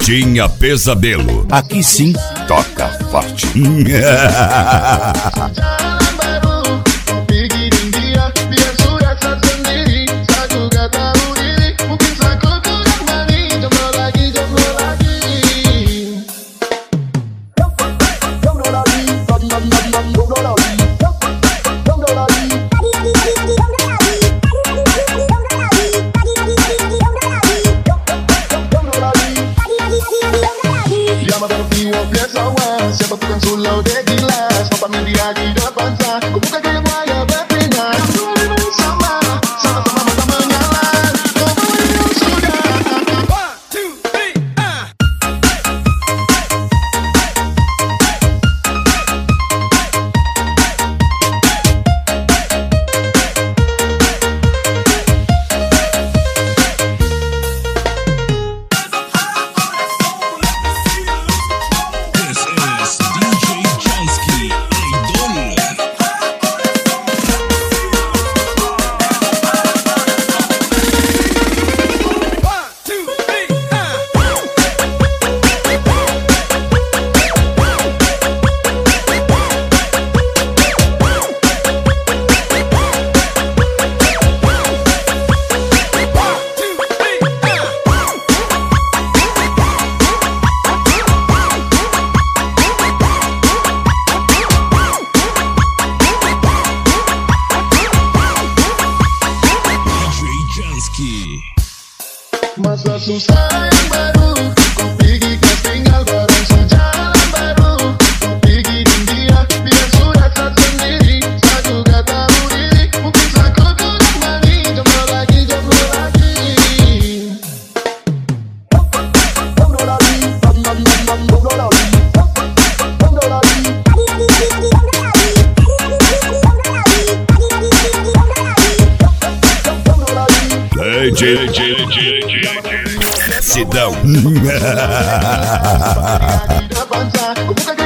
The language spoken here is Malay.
Tinha Pesadelo. Aqui sim, toca forte. Siapa tukang sulau dek gilas, papa media di depan sah. Ku buka gaya buaya berpindah. Sama-sama mata menyala. Kau bawa sudah. 1, 2, 3, masa susah yang baru, kau pergi kau tinggal barang sejalan baru. Kau pergi dan dia sudah tak sendiri. Saya juga tahu diri, mungkin aku kurang mani. Jomblo lagi. Sidão.